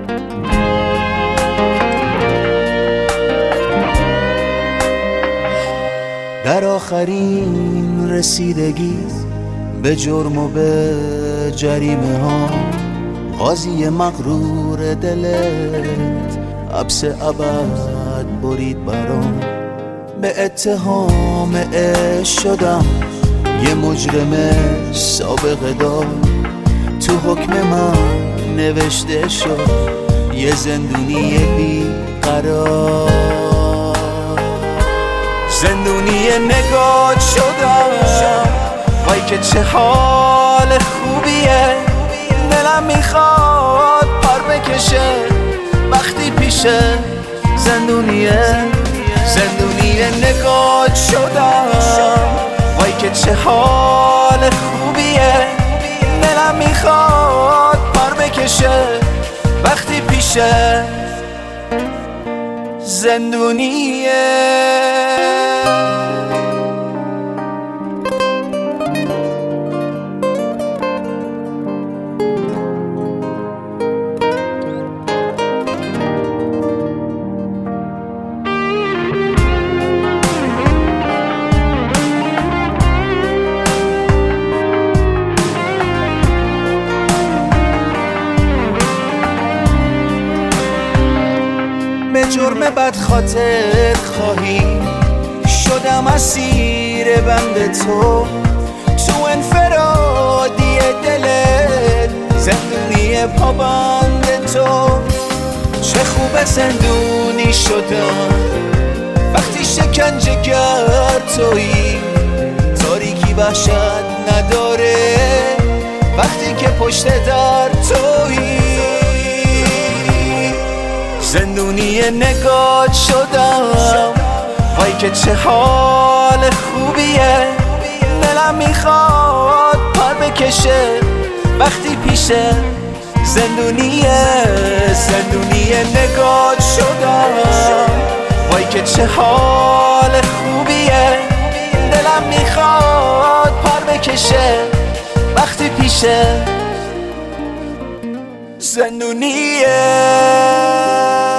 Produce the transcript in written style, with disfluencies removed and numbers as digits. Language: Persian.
در آخرین رسیدگی به جرم و به جریمه ها، قاضی مغرور دلت حبس ابد برید برام. به اتهام عشق شدم یه مجرم سابقه دار، تو حکم من نوشته شد یه زندونی بی قرار. زندونی نگات شدم، وای که چه حال خوبیه. دلم میخواد پر بکشه وقتی پیشه زندونیه. زندونی نگات شدم، وای که چه حال خوبیه. دلم میخواد پر بکشه وقتی پیشه زندونیه. به جرم بدخاطر خواهی شدم اسیر بند تو انفرادی دلت، زندونی پابند تو. چه خوب زندونی شدم وقتی شکنجه گر تویی. تاریکی وحشت نداره وقتی که پشت در تویی. زندونی نگات شدم، وای که چه حال خوبیه. دلم میخواد پر بکشه وقتی پیشه زندونیه. زندونی نگات شدم، وای که چه حال خوبیه. دلم میخواد پر بکشه وقتی پیشه زندونیه.